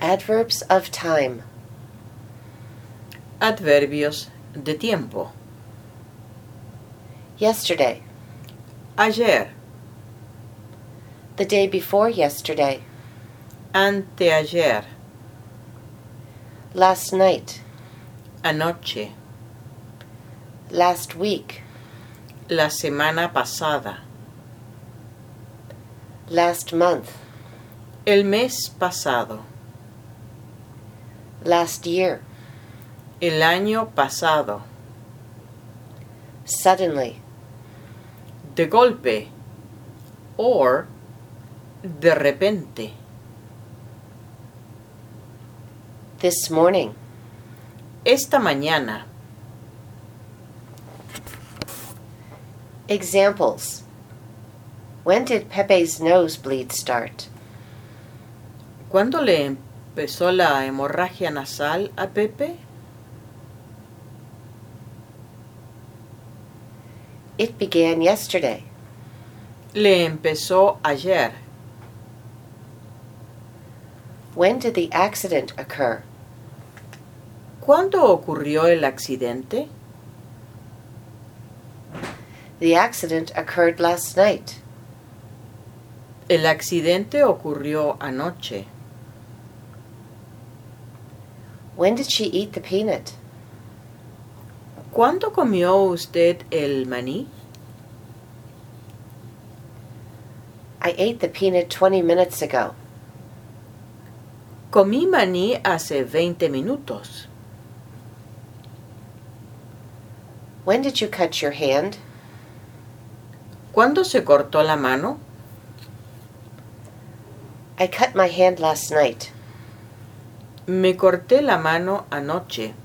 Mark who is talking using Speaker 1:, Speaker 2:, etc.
Speaker 1: Adverbs of time.
Speaker 2: Adverbios de tiempo.
Speaker 1: Yesterday.
Speaker 2: Ayer,
Speaker 1: The day before yesterday.
Speaker 2: anteayer,
Speaker 1: Last night.
Speaker 2: anoche,
Speaker 1: Last week.
Speaker 2: la semana pasada,
Speaker 1: Last month.
Speaker 2: el mes pasado,
Speaker 1: Last year.
Speaker 2: el año pasado,
Speaker 1: Suddenly.
Speaker 2: de golpe, or de repente.
Speaker 1: This morning.
Speaker 2: Esta mañana.
Speaker 1: Examples. When did Pepe's nosebleed start?
Speaker 2: ¿Cuándo le empezó la hemorragia nasal a Pepe?
Speaker 1: It began yesterday.
Speaker 2: Le empezó ayer.
Speaker 1: When did the accident occur?
Speaker 2: ¿Cuándo ocurrió el accidente?
Speaker 1: The accident occurred last night.
Speaker 2: El accidente ocurrió anoche.
Speaker 1: When did she eat the peanut?
Speaker 2: ¿Cuándo comió usted el maní?
Speaker 1: I ate the peanut 20 minutes ago.
Speaker 2: Comí maní hace 20 minutos.
Speaker 1: When did you cut your hand?
Speaker 2: ¿Cuándo se cortó la mano?
Speaker 1: I cut my hand last night.
Speaker 2: Me corté la mano anoche.